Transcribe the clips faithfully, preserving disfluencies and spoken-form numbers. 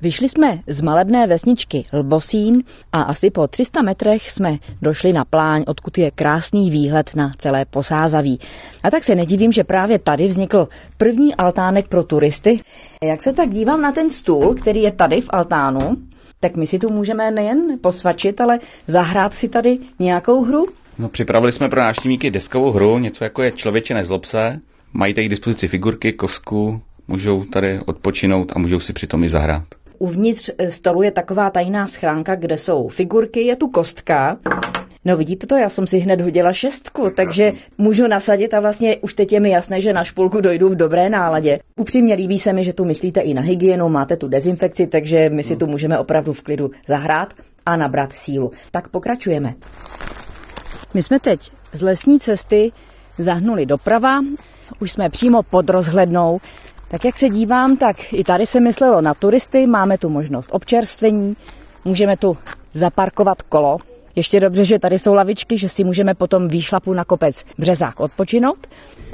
Vyšli jsme z malebné vesničky Lbosín a asi po tři sta metrech jsme došli na pláň, odkud je krásný výhled na celé Posázaví. A tak se nedivím, že právě tady vznikl první altánek pro turisty. Jak se tak dívám na ten stůl, který je tady v altánu, tak my si tu můžeme nejen posvačit, ale zahrát si tady nějakou hru. No, připravili jsme pro návštěvníky deskovou hru, něco jako je Člověče nezlob se. Mají tady k dispozici figurky, kostku, můžou tady odpočinout a můžou si přitom i zahrát. Uvnitř stolu je taková tajná schránka, kde jsou figurky, je tu kostka. No vidíte to, já jsem si hned hodila šestku, takže můžu nasadit a vlastně už teď je mi jasné, že na špulku dojdu v dobré náladě. Upřímně líbí se mi, že tu myslíte i na hygienu, máte tu dezinfekci, takže my si tu můžeme opravdu v klidu zahrát a nabrat sílu. Tak pokračujeme. My jsme teď z lesní cesty zahnuli doprava, už jsme přímo pod rozhlednou. Tak jak se dívám, tak i tady se myslelo na turisty, máme tu možnost občerstvení, můžeme tu zaparkovat kolo. Ještě dobře, že tady jsou lavičky, že si můžeme potom výšlapu na kopec Březák odpočinout.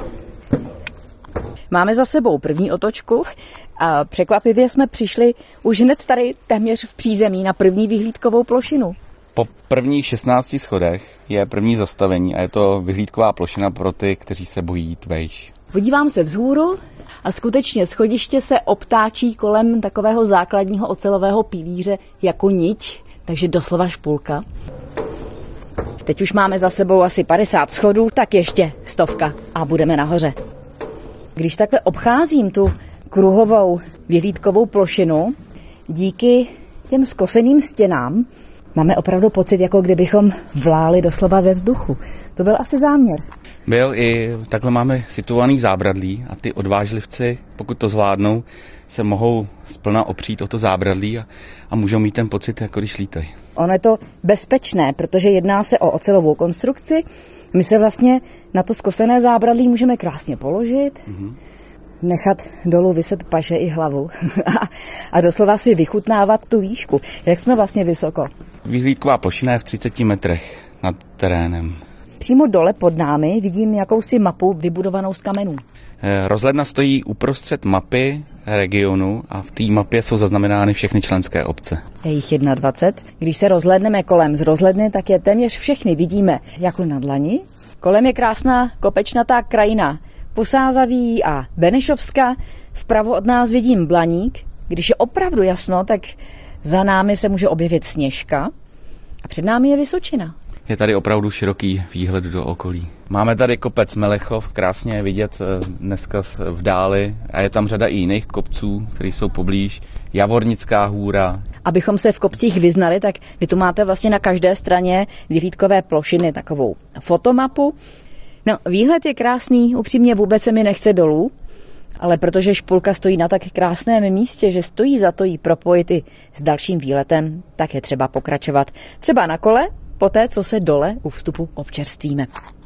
Máme za sebou první otočku a překvapivě jsme přišli už hned tady téměř v přízemí na první vyhlídkovou plošinu. Po prvních šestnácti schodech je první zastavení a je to vyhlídková plošina pro ty, kteří se bojí jít vejš. Podívám se vzhůru a skutečně schodiště se obtáčí kolem takového základního ocelového pilíře jako niť, takže doslova špulka. Teď už máme za sebou asi padesát schodů, tak ještě stovka a budeme nahoře. Když takhle obcházím tu kruhovou vyhlídkovou plošinu, díky těm skoseným stěnám máme opravdu pocit, jako kdybychom vláli doslova ve vzduchu. To byl asi záměr. Byl i takhle máme situovaný zábradlí a ty odvážlivci, pokud to zvládnou, se mohou splna opřít o to zábradlí a, a můžou mít ten pocit, jako když lítají. Ono je to bezpečné, protože jedná se o ocelovou konstrukci. My se vlastně na to skosené zábradlí můžeme krásně položit, mm-hmm. nechat dolů vyset paže i hlavu a, a doslova si vychutnávat tu výšku. Jak jsme vlastně vysoko? Vyhlídková plošina je v třiceti metrech nad terénem. Přímo dole pod námi vidím jakousi mapu vybudovanou z kamenů. Rozhledna stojí uprostřed mapy regionu a v té mapě jsou zaznamenány všechny členské obce. Je jich dvacet jedna. Když se rozhlédneme kolem z rozhledny, tak je téměř všechny vidíme jako na dlani. Kolem je krásná kopečnatá krajina Posázaví a Benešovska. Vpravo od nás vidím Blaník. Když je opravdu jasno, tak za námi se může objevit Sněžka a před námi je Vysočina. Je tady opravdu široký výhled do okolí. Máme tady kopec Melechov, krásně je vidět dneska v dáli a je tam řada i jiných kopců, které jsou poblíž. Javornická hůra. Abychom se v kopcích vyznali, tak vy tu máte vlastně na každé straně vyhlídkové plošiny takovou fotomapu. No, výhled je krásný, upřímně vůbec se mi nechce dolů, ale protože špulka stojí na tak krásném místě, že stojí za to jí propojit i s dalším výletem, tak je třeba pokračovat třeba na kole, poté co se dole u vstupu občerstvíme.